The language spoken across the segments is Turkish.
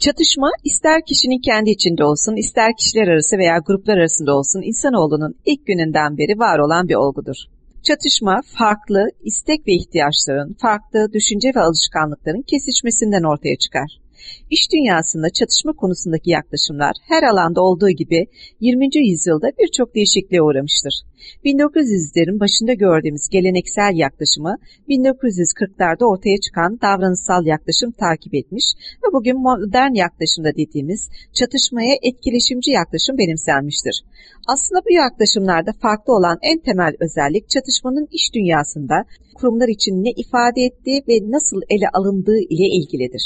Çatışma ister kişinin kendi içinde olsun, ister kişiler arası veya gruplar arasında olsun insanoğlunun ilk gününden beri var olan bir olgudur. Çatışma farklı istek ve ihtiyaçların, farklı düşünce ve alışkanlıkların kesişmesinden ortaya çıkar. İş dünyasında çatışma konusundaki yaklaşımlar her alanda olduğu gibi 20. yüzyılda birçok değişikliğe uğramıştır. 1900'lerin başında gördüğümüz geleneksel yaklaşımı 1940'larda ortaya çıkan davranışsal yaklaşım takip etmiş ve bugün modern yaklaşımda dediğimiz çatışmaya etkileşimci yaklaşım benimsenmiştir. Aslında bu yaklaşımlarda farklı olan en temel özellik çatışmanın iş dünyasında kurumlar için ne ifade ettiği ve nasıl ele alındığı ile ilgilidir.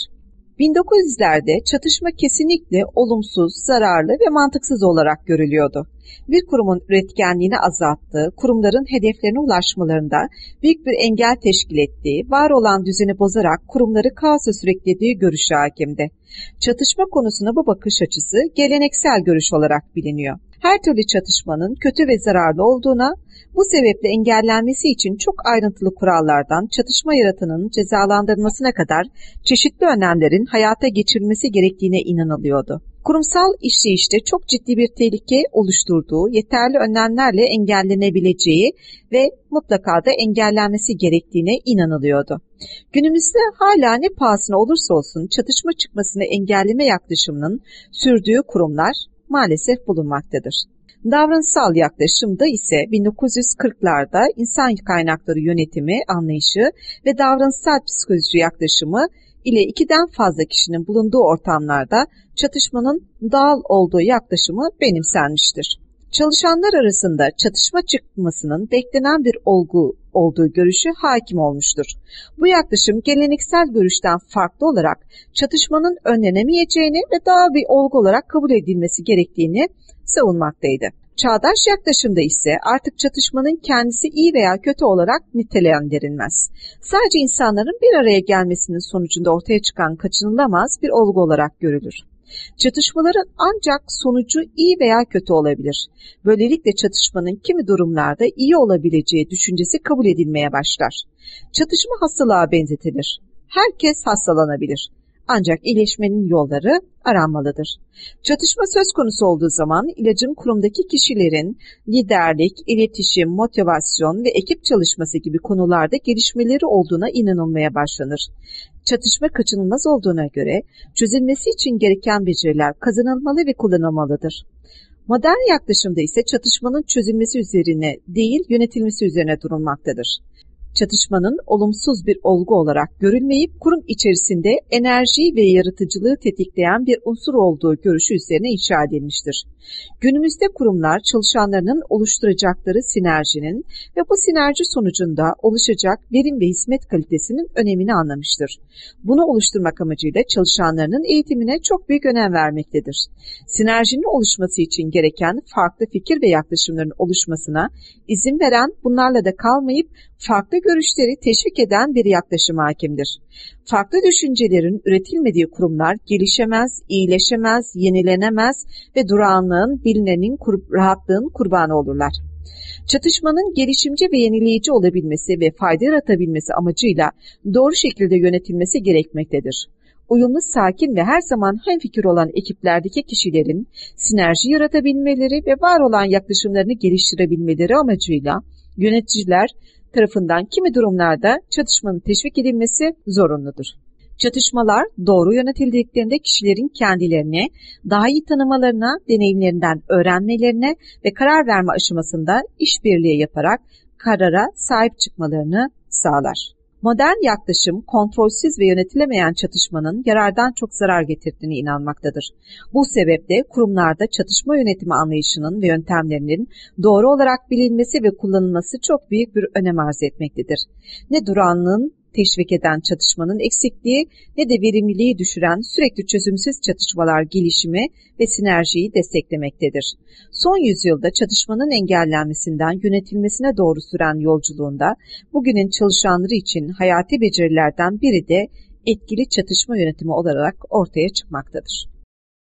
1900'lerde çatışma kesinlikle olumsuz, zararlı ve mantıksız olarak görülüyordu. Bir kurumun üretkenliğini azalttığı, kurumların hedeflerine ulaşmalarında büyük bir engel teşkil ettiği, var olan düzeni bozarak kurumları kaosa sürüklediği görüşü hakimdi. Çatışma konusunda bu bakış açısı geleneksel görüş olarak biliniyor. Her türlü çatışmanın kötü ve zararlı olduğuna, bu sebeple engellenmesi için çok ayrıntılı kurallardan çatışma yaratanının cezalandırılmasına kadar çeşitli önlemlerin hayata geçirilmesi gerektiğine inanılıyordu. Kurumsal işleyişte çok ciddi bir tehlike oluşturduğu, yeterli önlemlerle engellenebileceği ve mutlaka da engellenmesi gerektiğine inanılıyordu. Günümüzde hala ne pahasına olursa olsun çatışma çıkmasını engelleme yaklaşımının sürdüğü kurumlar maalesef bulunmaktadır. Davranışsal yaklaşımda ise 1940'larda insan kaynakları yönetimi anlayışı ve davranışsal psikoloji yaklaşımı ile 2'den fazla kişinin bulunduğu ortamlarda çatışmanın doğal olduğu yaklaşımı benimsenmiştir. Çalışanlar arasında çatışma çıkmasının beklenen bir olgu olduğu görüşü hakim olmuştur. Bu yaklaşım geleneksel görüşten farklı olarak çatışmanın önlenemeyeceğini ve doğal bir olgu olarak kabul edilmesi gerektiğini savunmaktaydı. Çağdaş yaklaşımda ise artık çatışmanın kendisi iyi veya kötü olarak nitelendirilmez. Sadece insanların bir araya gelmesinin sonucunda ortaya çıkan kaçınılamaz bir olgu olarak görülür. Çatışmaların ancak sonucu iyi veya kötü olabilir. Böylelikle çatışmanın kimi durumlarda iyi olabileceği düşüncesi kabul edilmeye başlar. Çatışma hastalığa benzetilir. Herkes hastalanabilir. Ancak iyileşmenin yolları aranmalıdır. Çatışma söz konusu olduğu zaman ilacın kurumdaki kişilerin liderlik, iletişim, motivasyon ve ekip çalışması gibi konularda gelişmeleri olduğuna inanılmaya başlanır. Çatışma kaçınılmaz olduğuna göre çözülmesi için gereken beceriler kazanılmalı ve kullanılmalıdır. Modern yaklaşımda ise çatışmanın çözülmesi üzerine değil, yönetilmesi üzerine durulmaktadır. Çatışmanın olumsuz bir olgu olarak görülmeyip kurum içerisinde enerjiyi ve yaratıcılığı tetikleyen bir unsur olduğu görüşü üzerine inşa edilmiştir. Günümüzde kurumlar çalışanlarının oluşturacakları sinerjinin ve bu sinerji sonucunda oluşacak verim ve hizmet kalitesinin önemini anlamıştır. Bunu oluşturmak amacıyla çalışanlarının eğitimine çok büyük önem vermektedir. Sinerjinin oluşması için gereken farklı fikir ve yaklaşımların oluşmasına izin veren, bunlarla da kalmayıp farklı görüşleri teşvik eden bir yaklaşım hakimdir. Farklı düşüncelerin üretilmediği kurumlar gelişemez, iyileşemez, yenilenemez ve durağanlığın, bilinenin, rahatlığın kurbanı olurlar. Çatışmanın gelişimci ve yenileyici olabilmesi ve fayda yaratabilmesi amacıyla doğru şekilde yönetilmesi gerekmektedir. Uyumlu, sakin ve her zaman hemfikir olan ekiplerdeki kişilerin sinerji yaratabilmeleri ve var olan yaklaşımlarını geliştirebilmeleri amacıyla yöneticiler tarafından kimi durumlarda çatışmanın teşvik edilmesi zorunludur. Çatışmalar doğru yönetildiklerinde kişilerin kendilerini daha iyi tanımalarına, deneyimlerinden öğrenmelerine ve karar verme aşamasında işbirliği yaparak karara sahip çıkmalarını sağlar. Modern yaklaşım, kontrolsüz ve yönetilemeyen çatışmanın yarardan çok zarar getirdiğine inanmaktadır. Bu sebeple kurumlarda çatışma yönetimi anlayışının ve yöntemlerinin doğru olarak bilinmesi ve kullanılması çok büyük bir önem arz etmektedir. Ne durağanlığın teşvik eden çatışmanın eksikliği ne de verimliliği düşüren sürekli çözümsüz çatışmalar gelişimi ve sinerjiyi desteklemektedir. Son yüzyılda çatışmanın engellenmesinden yönetilmesine doğru süren yolculuğunda bugünün çalışanları için hayati becerilerden biri de etkili çatışma yönetimi olarak ortaya çıkmaktadır.